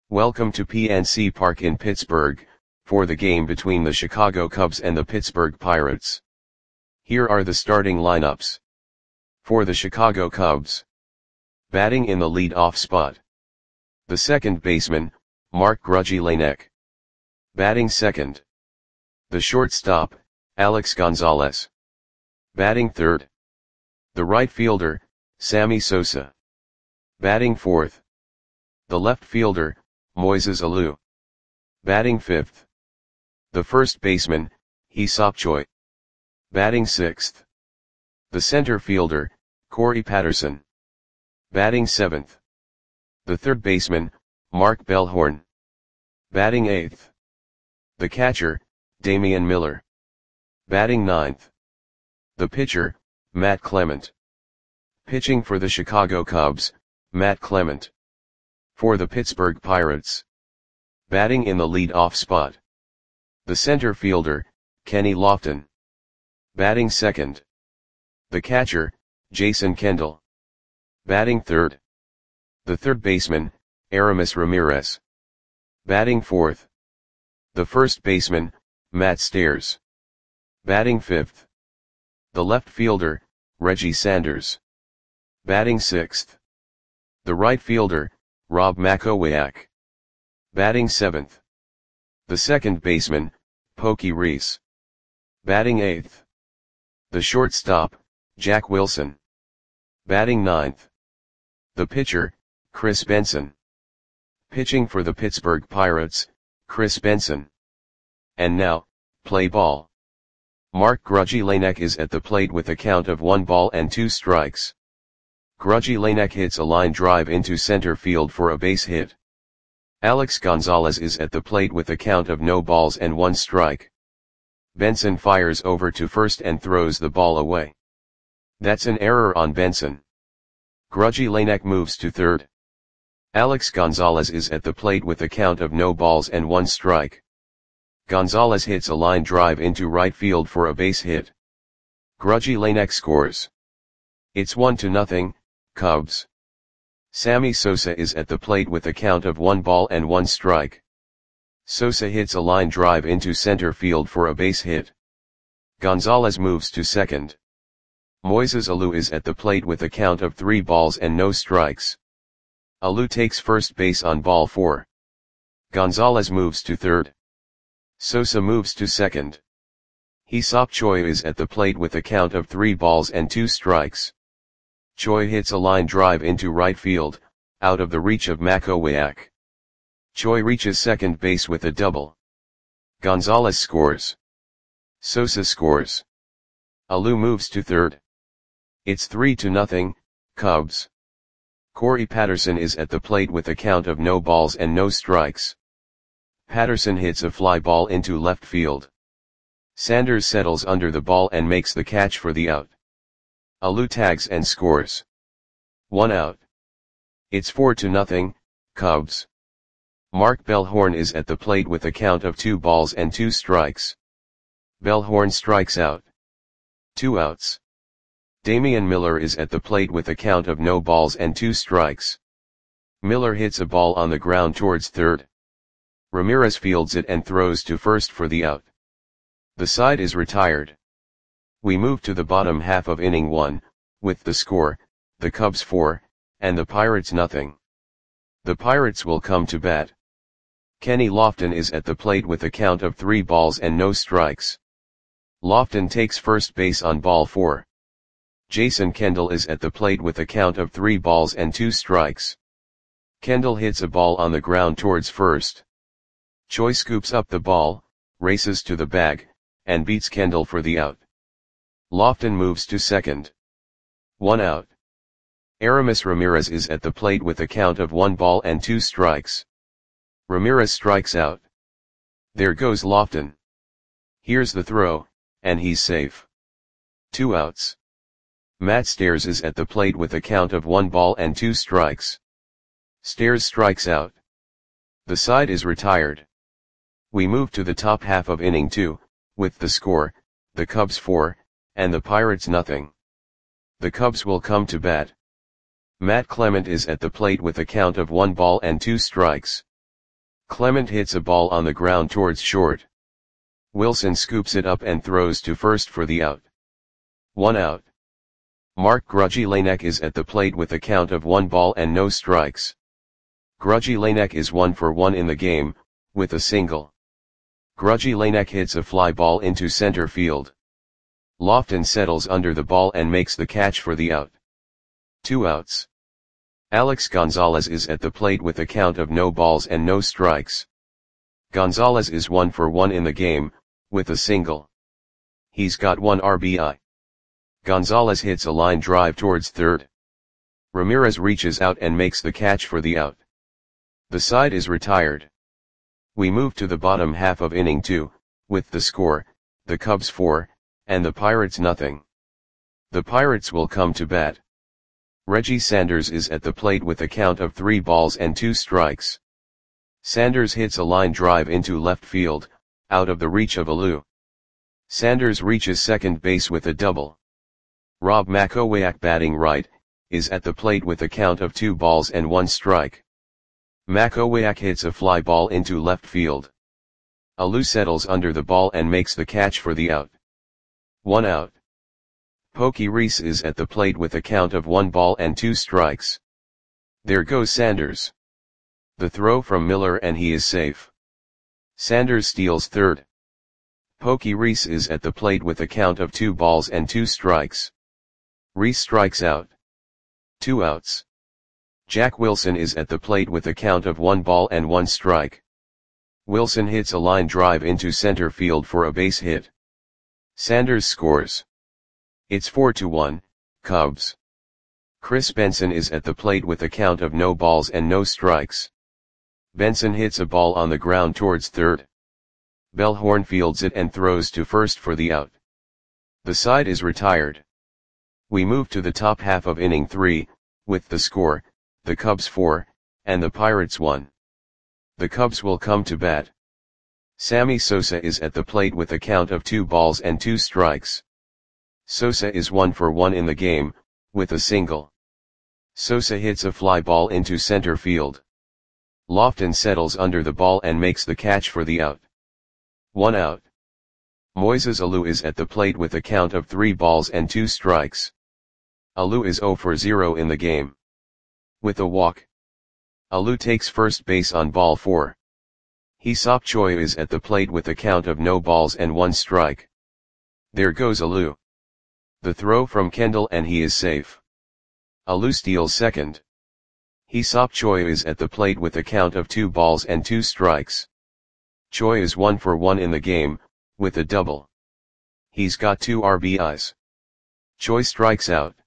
Welcome to PNC Park in Pittsburgh, for the game between the Chicago Cubs and the Pittsburgh Pirates. Here are the starting lineups. For the Chicago Cubs. Batting in the lead-off spot. The second baseman, Mark "Grudgy" Laennec. Batting second. The shortstop, Alex Gonzalez. Batting third. The right fielder, Sammy Sosa. Batting fourth. The left fielder, Moises Alou. Batting fifth. The first baseman, Hee-Seop Choi. Batting sixth. The center fielder, Corey Patterson. Batting seventh. The third baseman, Mark Bellhorn. Batting eighth. The catcher, Damian Miller. Batting ninth. The pitcher, Matt Clement. Pitching for the Chicago Cubs, Matt Clement. For the Pittsburgh Pirates. Batting in the lead-off spot. The center fielder, Kenny Lofton. Batting second. The catcher, Jason Kendall. Batting third. The third baseman, Aramis Ramirez. Batting fourth. The first baseman, Matt Stairs. Batting fifth. The left fielder, Reggie Sanders. Batting sixth. The right fielder, Rob Makowiak. Batting seventh. The second baseman, Pokey Reese. Batting eighth. The shortstop, Jack Wilson. Batting ninth. The pitcher, Chris Benson. Pitching for the Pittsburgh Pirates, Chris Benson. And now, play ball. Mark "Grudgy" Laennec is at the plate with a count of 1-2. Grudgy Laennec hits a line drive into center field for a base hit. Alex Gonzalez is at the plate with a count of 0-1. Benson fires over to first and throws the ball away. That's an error on Benson. Grudgy Laennec moves to third. Alex Gonzalez is at the plate with a count of 0-1. Gonzalez hits a line drive into right field for a base hit. Grudgy Laennec scores. It's 1-0, Cubs. Sammy Sosa is at the plate with a count of 1-1. Sosa hits a line drive into center field for a base hit. Gonzalez moves to second. Moises Alou is at the plate with a count of 3-0. Alou takes first base on ball 4. Gonzalez moves to third. Sosa moves to second. Hee-Seop Choi is at the plate with a count of 3-2. Choi hits a line drive into right field, out of the reach of Makowiak. Choi reaches second base with a double. Gonzalez scores. Sosa scores. Alou moves to third. It's 3-0, Cubs. Corey Patterson is at the plate with a count of 0-0. Patterson hits a fly ball into left field. Sanders settles under the ball and makes the catch for the out. Alou tags and scores. 1 out. It's 4-0, Cubs. Mark Bellhorn is at the plate with a count of 2-2. Bellhorn strikes out. 2 outs. Damian Miller is at the plate with a count of 0-2. Miller hits a ball on the ground towards third. Ramirez fields it and throws to first for the out. The side is retired. We move to the bottom half of inning 1, with the score, the Cubs 4, and the Pirates nothing. The Pirates will come to bat. Kenny Lofton is at the plate with a count of 3-0. Lofton takes first base on ball 4. Jason Kendall is at the plate with a count of 3-2. Kendall hits a ball on the ground towards first. Choi scoops up the ball, races to the bag, and beats Kendall for the out. Lofton moves to second. 1 out. Aramis Ramirez is at the plate with a count of 1-2. Ramirez strikes out. There goes Lofton. Here's the throw, and he's safe. 2 outs. Matt Stairs is at the plate with a count of 1-2. Stairs strikes out. The side is retired. We move to the top half of inning 2, with the score, the Cubs 4, and the Pirates nothing. The Cubs will come to bat. Matt Clement is at the plate with a count of 1-2. Clement hits a ball on the ground towards short. Wilson scoops it up and throws to first for the out. 1 out. Mark Grujillanek is at the plate with a count of 1 ball and no strikes. Grujillanek is 1 for 1 in the game, with a single. Grujillanek hits a fly ball into center field. Lofton settles under the ball and makes the catch for the out. 2 outs. Alex Gonzalez is at the plate with a count of no balls and no strikes. Gonzalez is 1 for 1 in the game, with a single. He's got 1 RBI. Gonzalez hits a line drive towards third. Ramirez reaches out and makes the catch for the out. The side is retired. We move to the bottom half of inning 2, with the score, the Cubs 4, and the Pirates nothing. The Pirates will come to bat. Reggie Sanders is at the plate with a count of 3 balls and 2 strikes. Sanders hits a line drive into left field, out of the reach of Alou. Sanders reaches second base with a double. Rob Makowiak, batting right, is at the plate with a count of 2 balls and 1 strike. Makowiak hits a fly ball into left field. Alou settles under the ball and makes the catch for the out. 1 out. Pokey Reese is at the plate with a count of 1 ball and 2 strikes. There goes Sanders. The throw from Miller and he is safe. Sanders steals third. Pokey Reese is at the plate with a count of 2 balls and 2 strikes. Reese strikes out. 2 outs. Jack Wilson is at the plate with a count of 1 ball and 1 strike. Wilson hits a line drive into center field for a base hit. Sanders scores. It's 4-1, Cubs. Chris Benson is at the plate with a count of no balls and no strikes. Benson hits a ball on the ground towards third. Bellhorn fields it and throws to first for the out. The side is retired. We move to the top half of inning 3, with the score, the Cubs 4, and the Pirates 1. The Cubs will come to bat. Sammy Sosa is at the plate with a count of 2 balls and 2 strikes. Sosa is 1 for 1 in the game, with a single. Sosa hits a fly ball into center field. Lofton settles under the ball and makes the catch for the out. 1 out. Moises Alou is at the plate with a count of 3 balls and 2 strikes. Alou is 0 for 0 in the game. With a walk. Alou takes first base on ball 4. Hee-Seop Choi is at the plate with a count of no balls and 1 strike. There goes Alou. The throw from Kendall and he is safe. Alou steals second. Hee-Seop Choi is at the plate with a count of 2 balls and 2 strikes. Choi is 1 for 1 in the game, with a double. He's got 2 RBIs. Choi strikes out.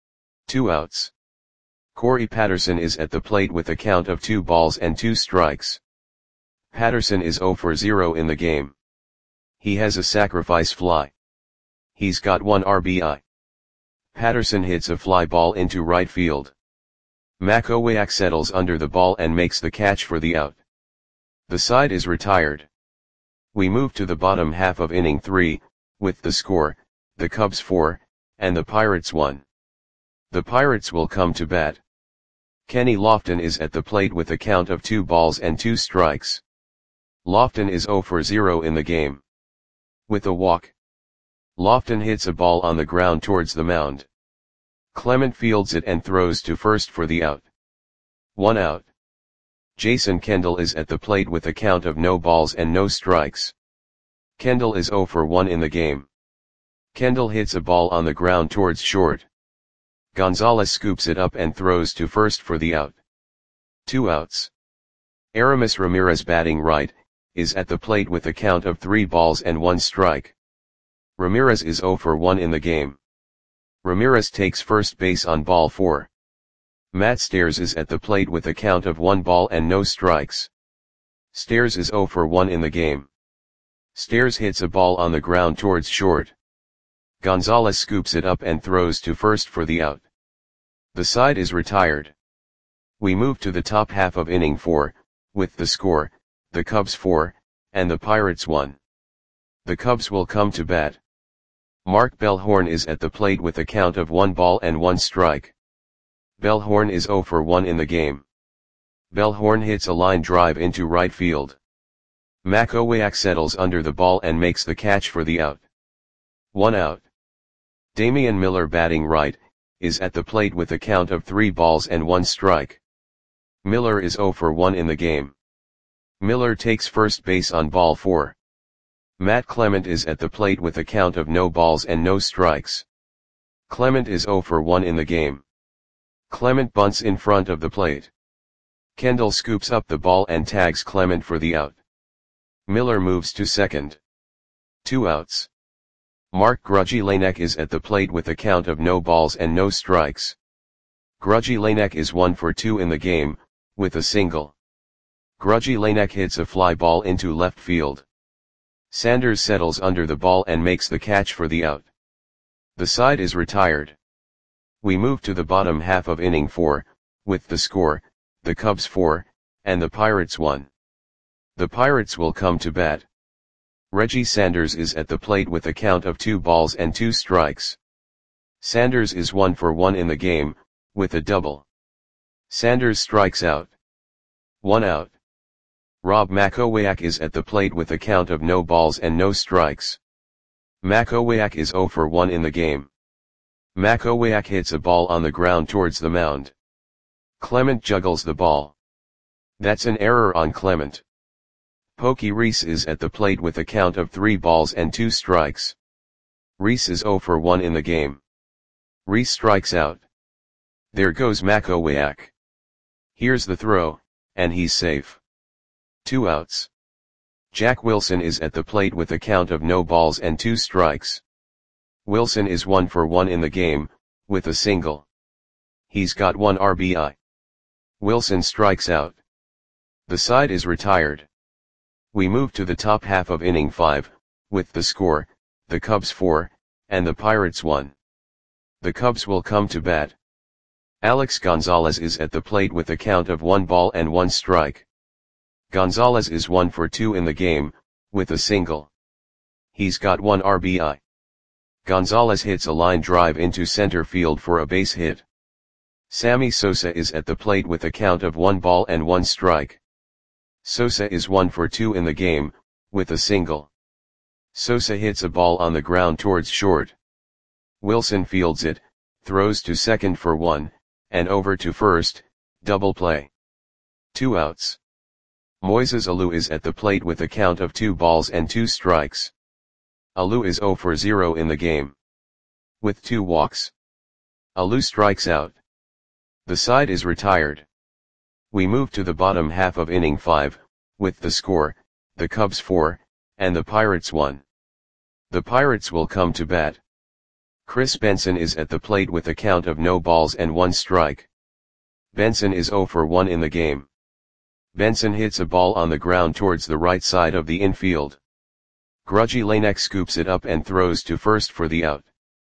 2 outs. Corey Patterson is at the plate with a count of 2 balls and 2 strikes. Patterson is 0 for 0 in the game. He has a sacrifice fly. He's got 1 RBI. Patterson hits a fly ball into right field. Makowiak settles under the ball and makes the catch for the out. The side is retired. We move to the bottom half of inning 3, with the score, the Cubs 4, and the Pirates 1. The Pirates will come to bat. Kenny Lofton is at the plate with a count of 2 balls and 2 strikes. Lofton is 0 for 0 in the game. With a walk. Lofton hits a ball on the ground towards the mound. Clement fields it and throws to first for the out. 1 out. Jason Kendall is at the plate with a count of no balls and no strikes. Kendall is 0 for 1 in the game. Kendall hits a ball on the ground towards short. Gonzalez scoops it up and throws to first for the out. 2 outs. Aramis Ramirez, batting right, is at the plate with a count of 3 balls and 1 strike. Ramirez is 0 for 1 in the game. Ramirez takes first base on ball 4. Matt Stairs is at the plate with a count of 1 ball and no strikes. Stairs is 0 for 1 in the game. Stairs hits a ball on the ground towards short. Gonzalez scoops it up and throws to first for the out. The side is retired. We move to the top half of inning 4, with the score, the Cubs 4, and the Pirates 1. The Cubs will come to bat. Mark Bellhorn is at the plate with a count of 1 ball and 1 strike. Bellhorn is 0 for 1 in the game. Bellhorn hits a line drive into right field. Makowiak settles under the ball and makes the catch for the out. 1 out. Damian Miller, batting right, is at the plate with a count of 3 balls and 1 strike. Miller is 0 for 1 in the game. Miller takes first base on ball 4. Matt Clement is at the plate with a count of no balls and no strikes. Clement is 0 for 1 in the game. Clement bunts in front of the plate. Kendall scoops up the ball and tags Clement for the out. Miller moves to second. 2 outs. Mark Grudzielanek is at the plate with a count of no balls and no strikes. Grudzielanek is 1 for 2 in the game, with a single. Grudzielanek hits a fly ball into left field. Sanders settles under the ball and makes the catch for the out. The side is retired. We move to the bottom half of inning 4, with the score, the Cubs 4, and the Pirates 1. The Pirates will come to bat. Reggie Sanders is at the plate with a count of 2 balls and 2 strikes. Sanders is 1 for 1 in the game, with a double. Sanders strikes out. 1 out. Rob Makowiak is at the plate with a count of no balls and no strikes. Makowiak is 0 for 1 in the game. Makowiak hits a ball on the ground towards the mound. Clement juggles the ball. That's an error on Clement. Pokey Reese is at the plate with a count of 3 balls and 2 strikes. Reese is 0 for 1 in the game. Reese strikes out. There goes Makowiak. Here's the throw, and he's safe. 2 outs. Jack Wilson is at the plate with a count of no balls and 2 strikes. Wilson is 1 for 1 in the game, with a single. He's got 1 RBI. Wilson strikes out. The side is retired. We move to the top half of inning 5, with the score, the Cubs 4, and the Pirates 1. The Cubs will come to bat. Alex Gonzalez is at the plate with a count of 1 ball and 1 strike. Gonzalez is 1 for 2 in the game, with a single. He's got 1 RBI. Gonzalez hits a line drive into center field for a base hit. Sammy Sosa is at the plate with a count of 1 ball and 1 strike. Sosa is 1 for 2 in the game, with a single. Sosa hits a ball on the ground towards short. Wilson fields it, throws to second for 1, and over to first, double play. 2 outs. Moises Alou is at the plate with a count of 2 balls and 2 strikes. Alou is 0 for 0 in the game. With 2 walks. Alou strikes out. The side is retired. We move to the bottom half of inning 5, with the score, the Cubs 4, and the Pirates 1. The Pirates will come to bat. Chris Benson is at the plate with a count of no balls and 1 strike. Benson is 0 for 1 in the game. Benson hits a ball on the ground towards the right side of the infield. Grudzielanek scoops it up and throws to first for the out.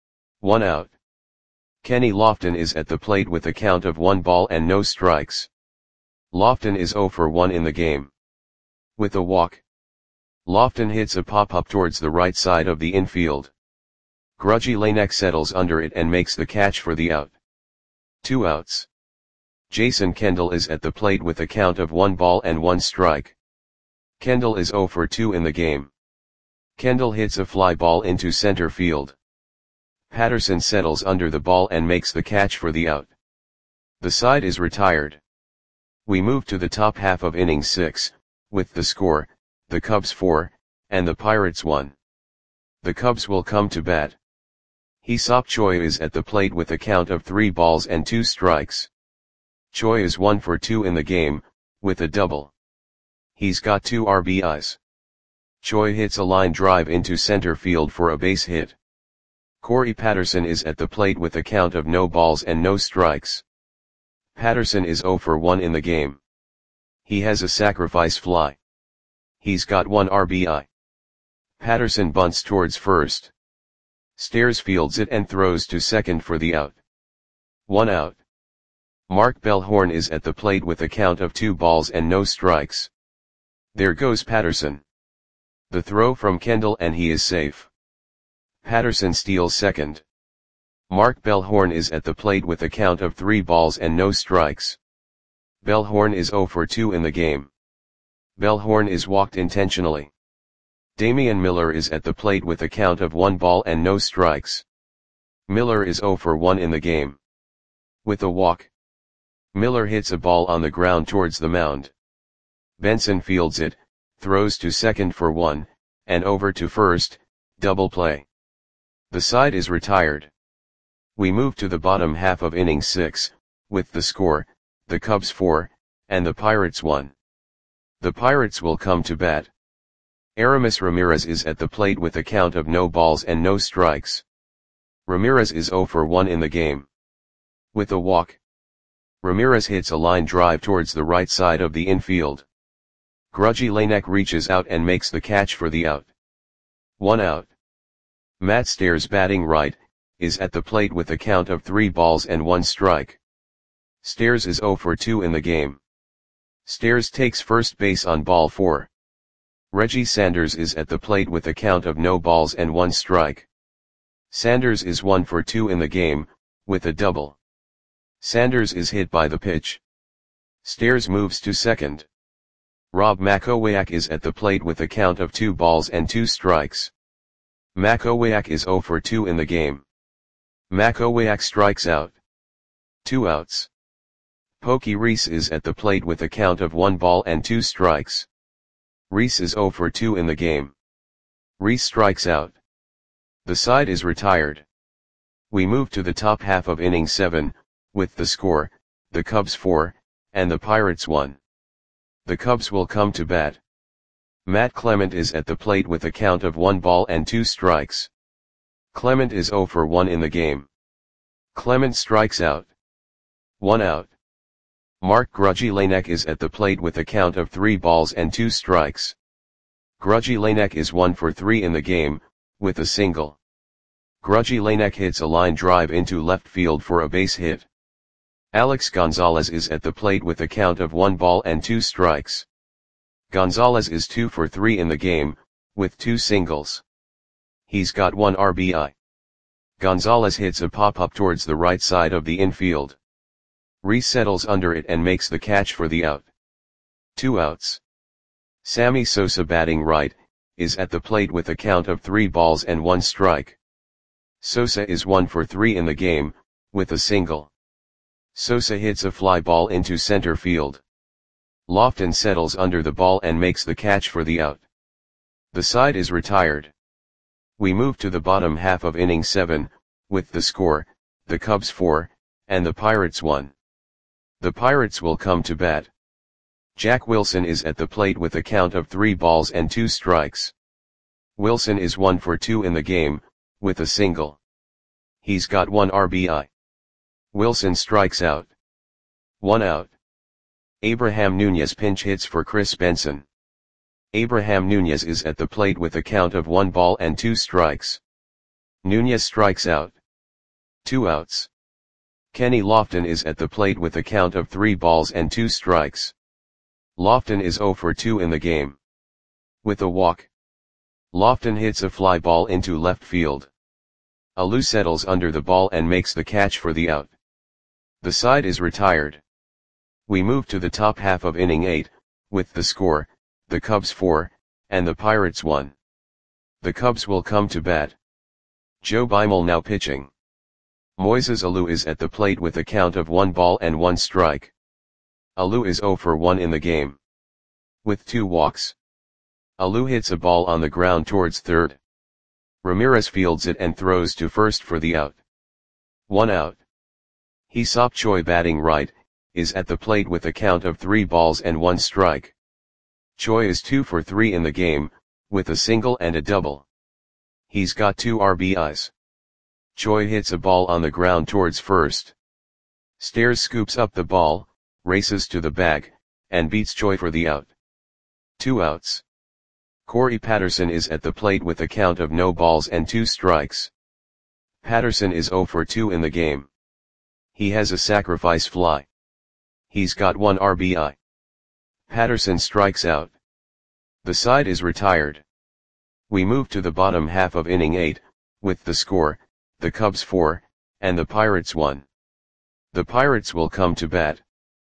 1 out. Kenny Lofton is at the plate with a count of 1 ball and no strikes. Lofton is 0 for 1 in the game. With a walk. Lofton hits a pop-up towards the right side of the infield. Grudzielanek settles under it and makes the catch for the out. 2 outs. Jason Kendall is at the plate with a count of 1 ball and 1 strike. Kendall is 0 for 2 in the game. Kendall hits a fly ball into center field. Patterson settles under the ball and makes the catch for the out. The side is retired. We move to the top half of inning 6, with the score, the Cubs 4, and the Pirates 1. The Cubs will come to bat. Hee-Seop Choi is at the plate with a count of 3 balls and 2 strikes. Choi is 1 for 2 in the game, with a double. He's got 2 RBIs. Choi hits a line drive into center field for a base hit. Corey Patterson is at the plate with a count of no balls and no strikes. Patterson is 0 for 1 in the game. He has a sacrifice fly. He's got 1 RBI. Patterson bunts towards first. Stairs fields it and throws to second for the out. 1 out. Mark Bellhorn is at the plate with a count of 2 balls and no strikes. There goes Patterson. The throw from Kendall and he is safe. Patterson steals second. Mark Bellhorn is at the plate with a count of 3 balls and no strikes. Bellhorn is 0 for 2 in the game. Bellhorn is walked intentionally. Damian Miller is at the plate with a count of 1 ball and no strikes. Miller is 0 for 1 in the game. With a walk. Miller hits a ball on the ground towards the mound. Benson fields it, throws to second for 1, and over to first, double play. The side is retired. We move to the bottom half of inning 6, with the score, the Cubs 4, and the Pirates 1. The Pirates will come to bat. Aramis Ramirez is at the plate with a count of no balls and no strikes. Ramirez is 0 for 1 in the game. With a walk. Ramirez hits a line drive towards the right side of the infield. Grudgy Lanek reaches out and makes the catch for the out. 1 out. Matt Stairs, batting right, is at the plate with a count of 3 balls and 1 strike. Stairs is 0 for 2 in the game. Stairs takes first base on ball 4. Reggie Sanders is at the plate with a count of no balls and 1 strike. Sanders is 1 for 2 in the game, with a double. Sanders is hit by the pitch. Stairs moves to second. Rob Makowiak is at the plate with a count of 2 balls and 2 strikes. Makowiak is 0 for 2 in the game. Makowiak strikes out. 2 outs. Pokey Reese is at the plate with a count of 1 ball and 2 strikes. Reese is 0 for 2 in the game. Reese strikes out. The side is retired. We move to the top half of inning 7, with the score, the Cubs 4, and the Pirates 1. The Cubs will come to bat. Matt Clement is at the plate with a count of 1 ball and 2 strikes. Clement is 0 for 1 in the game. Clement strikes out. 1 out. Mark Grudgy Lanek is at the plate with a count of 3 balls and 2 strikes. Grudgy Lanek is 1 for 3 in the game, with a single. Grudgy Lanek hits a line drive into left field for a base hit. Alex Gonzalez is at the plate with a count of 1 ball and 2 strikes. Gonzalez is 2 for 3 in the game, with 2 singles. He's got 1 RBI. Gonzalez hits a pop-up towards the right side of the infield. Reese settles under it and makes the catch for the out. 2 outs. Sammy Sosa, batting right, is at the plate with a count of 3 balls and 1 strike. Sosa is 1 for 3 in the game, with a single. Sosa hits a fly ball into center field. Lofton settles under the ball and makes the catch for the out. The side is retired. We move to the bottom half of inning 7, with the score, the Cubs 4, and the Pirates 1. The Pirates will come to bat. Jack Wilson is at the plate with a count of 3 balls and 2 strikes. Wilson is 1 for 2 in the game, with a single. He's got 1 RBI. Wilson strikes out. 1 out. Abraham Nunez pinch hits for Chris Benson. Abraham Nunez is at the plate with a count of 1 ball and 2 strikes. Nunez strikes out. 2 outs. Kenny Lofton is at the plate with a count of 3 balls and 2 strikes. Lofton is 0 for 2 in the game. With a walk. Lofton hits a fly ball into left field. Alou settles under the ball and makes the catch for the out. The side is retired. We move to the top half of inning 8, with the score, the Cubs 4, and the Pirates 1. The Cubs will come to bat. Joe Beimel now pitching. Moises Alou is at the plate with a count of 1 ball and 1 strike. Alou is 0 for 1 in the game. With 2 walks. Alou hits a ball on the ground towards third. Ramirez fields it and throws to first for the out. 1 out. Hee-Seop Choi, batting right, is at the plate with a count of 3 balls and 1 strike. Choi is 2 for 3 in the game, with a single and a double. He's got 2 RBIs. Choi hits a ball on the ground towards first. Stairs scoops up the ball, races to the bag, and beats Choi for the out. 2 outs. Corey Patterson is at the plate with a count of no balls and 2 strikes. Patterson is 0 for 2 in the game. He has a sacrifice fly. He's got 1 RBI. Patterson strikes out. The side is retired. We move to the bottom half of inning 8, with the score, the Cubs 4, and the Pirates 1. The Pirates will come to bat.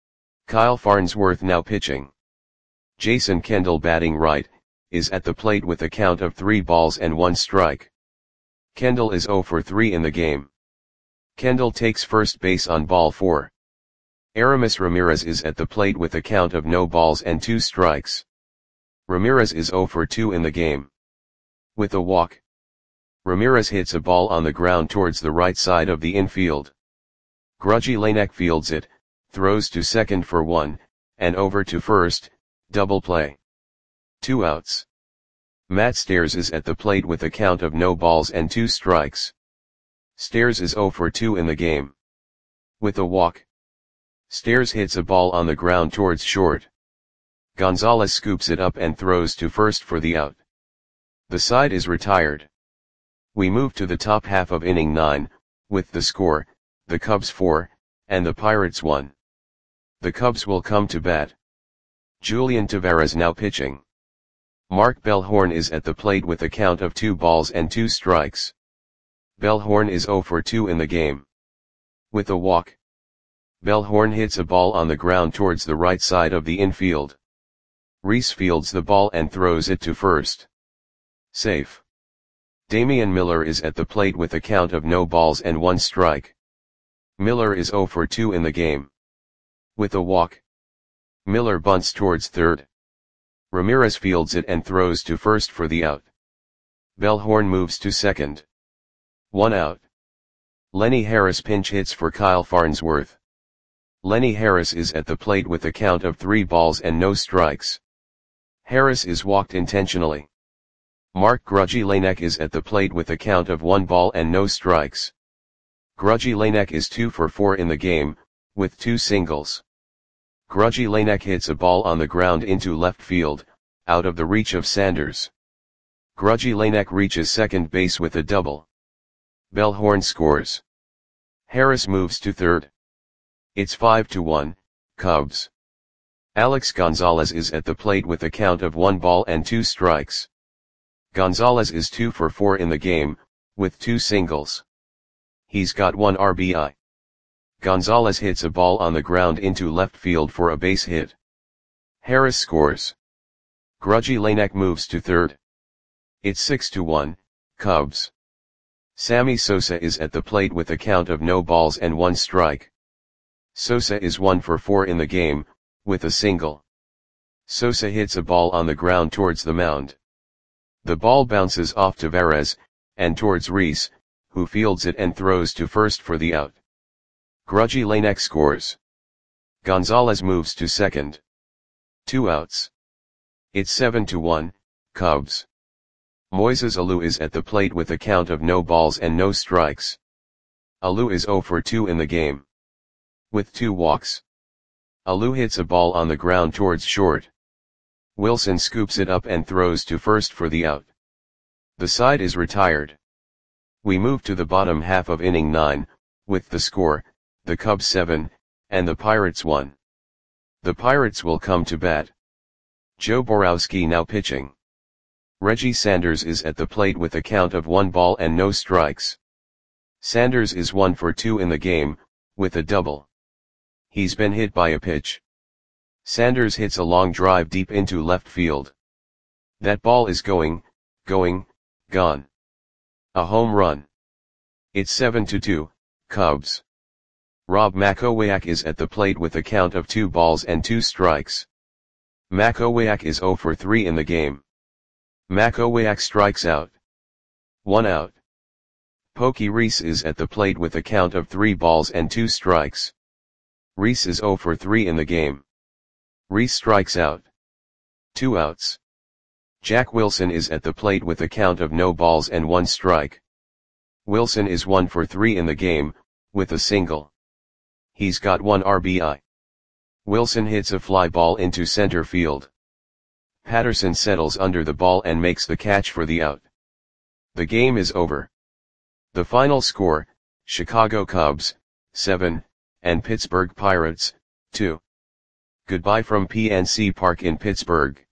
Kyle Farnsworth now pitching. Jason Kendall batting right, is at the plate with a count of 3 balls and 1 strike. Kendall is 0 for 3 in the game. Kendall takes first base on ball 4. Aramis Ramirez is at the plate with a count of no balls and 2 strikes. Ramirez is 0 for 2 in the game. With a walk, Ramirez hits a ball on the ground towards the right side of the infield. Grudgy Lanek fields it, throws to second for 1, and over to first, double play. 2 outs. Matt Stairs is at the plate with a count of no balls and 2 strikes. Stairs is 0 for 2 in the game. With a walk, Stairs hits a ball on the ground towards short. Gonzalez scoops it up and throws to first for the out. The side is retired. We move to the top half of inning 9, with the score, the Cubs 4, and the Pirates 1. The Cubs will come to bat. Julian Taveras now pitching. Mark Bellhorn is at the plate with a count of 2 balls and 2 strikes. Bellhorn is 0 for 2 in the game. With a walk, Bellhorn hits a ball on the ground towards the right side of the infield. Reese fields the ball and throws it to first. Safe. Damian Miller is at the plate with a count of no balls and 1 strike. Miller is 0 for 2 in the game. With a walk, Miller bunts towards third. Ramirez fields it and throws to first for the out. Bellhorn moves to second. 1 out. Lenny Harris pinch hits for Kyle Farnsworth. Lenny Harris is at the plate with a count of 3 balls and no strikes. Harris is walked intentionally. Mark Grudgy Lanek is at the plate with a count of 1 ball and no strikes. Grudgy Lanek is 2 for 4 in the game, with 2 singles. Grudgy Lanek hits a ball on the ground into left field, out of the reach of Sanders. Grudgy Lanek reaches second base with a double. Bellhorn scores. Harris moves to third. It's 5-1, Cubs. Alex Gonzalez is at the plate with a count of 1 ball and 2 strikes. Gonzalez is 2 for 4 in the game, with 2 singles. He's got 1 RBI. Gonzalez hits a ball on the ground into left field for a base hit. Harris scores. Grudgy Lanek moves to third. It's 6-1, Cubs. Sammy Sosa is at the plate with a count of no balls and 1 strike. Sosa is 1 for 4 in the game, with a single. Sosa hits a ball on the ground towards the mound. The ball bounces off Taveras, and towards Reese, who fields it and throws to first for the out. Grudgy Lanek scores. Gonzalez moves to second. 2 outs. It's 7-1, Cubs. Moises Alou is at the plate with a count of no balls and no strikes. Alou is 0 for 2 in the game. With 2 walks, Alou hits a ball on the ground towards short. Wilson scoops it up and throws to first for the out. The side is retired. We move to the bottom half of inning 9, with the score, the Cubs 7, and the Pirates 1. The Pirates will come to bat. Joe Borowski now pitching. Reggie Sanders is at the plate with a count of 1 ball and no strikes. Sanders is 1 for 2 in the game, with a double. He's been hit by a pitch. Sanders hits a long drive deep into left field. That ball is gone. A home run. It's 7-2, Cubs. Rob Makowiak is at the plate with a count of 2 balls and 2 strikes. Makowiak is 0 for 3 in the game. Makowiak strikes out. 1 out. Pokey Reese is at the plate with a count of 3 balls and 2 strikes. Reese is 0 for 3 in the game. Reese strikes out. 2 outs. Jack Wilson is at the plate with a count of no balls and 1 strike. Wilson is 1 for 3 in the game, with a single. He's got 1 RBI. Wilson hits a fly ball into center field. Patterson settles under the ball and makes the catch for the out. The game is over. The final score, Chicago Cubs, 7, and Pittsburgh Pirates, 2. Goodbye from PNC Park in Pittsburgh.